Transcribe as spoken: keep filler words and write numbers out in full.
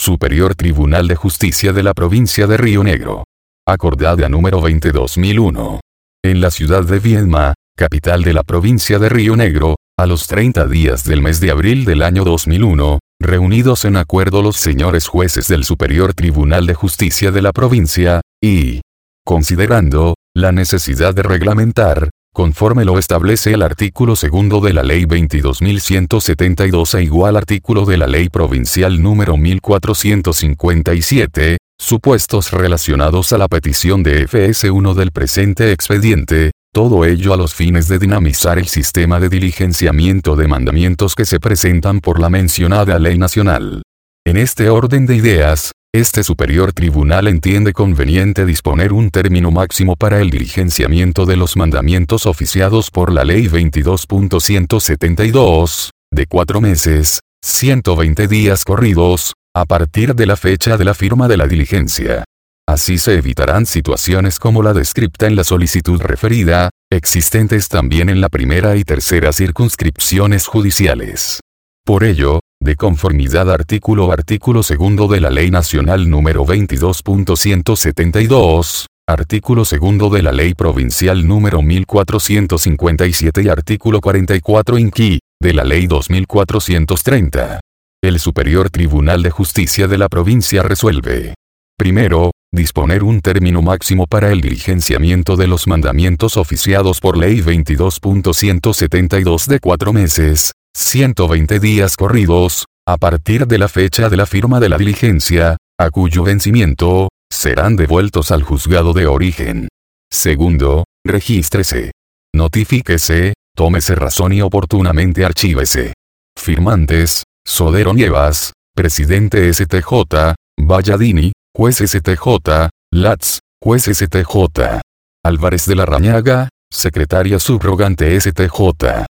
Superior Tribunal de Justicia de la Provincia de Río Negro. Acordada número veinte barra dos mil uno. En la ciudad de Viedma, capital de la provincia de Río Negro, a los treinta días del mes de abril del año dos mil uno, reunidos en acuerdo los señores jueces del Superior Tribunal de Justicia de la provincia, y considerando la necesidad de reglamentar, conforme lo establece el artículo segundo de la Ley veintidós mil ciento setenta y dos e igual artículo de la Ley Provincial número mil cuatrocientos cincuenta y siete, supuestos relacionados a la petición de F S uno del presente expediente, todo ello a los fines de dinamizar el sistema de diligenciamiento de mandamientos que se presentan por la mencionada Ley Nacional. En este orden de ideas, este Superior Tribunal entiende conveniente disponer un término máximo para el diligenciamiento de los mandamientos oficiados por la Ley veintidós punto ciento setenta y dos, de cuatro meses, ciento veinte días corridos, a partir de la fecha de la firma de la diligencia. Así se evitarán situaciones como la descripta en la solicitud referida, existentes también en la primera y tercera circunscripciones judiciales. Por ello, de conformidad artículo artículo segundo de la Ley Nacional número veintidós punto ciento setenta y dos, artículo segundo de la Ley Provincial número mil cuatrocientos cincuenta y siete y artículo cuarenta y cuatro inqui, de la Ley dos mil cuatrocientos treinta. El Superior Tribunal de Justicia de la provincia resuelve. Primero, disponer un término máximo para el diligenciamiento de los mandamientos oficiados por Ley veintidós punto ciento setenta y dos de cuatro meses, ciento veinte días corridos, a partir de la fecha de la firma de la diligencia, a cuyo vencimiento, serán devueltos al juzgado de origen. Segundo, regístrese. Notifíquese, tómese razón y oportunamente archívese. Firmantes: Sodero Nievas, Presidente S T J, Valladini, Juez S T J, Latz, Juez S T J. Álvarez de la Rañaga, Secretaria Subrogante S T J.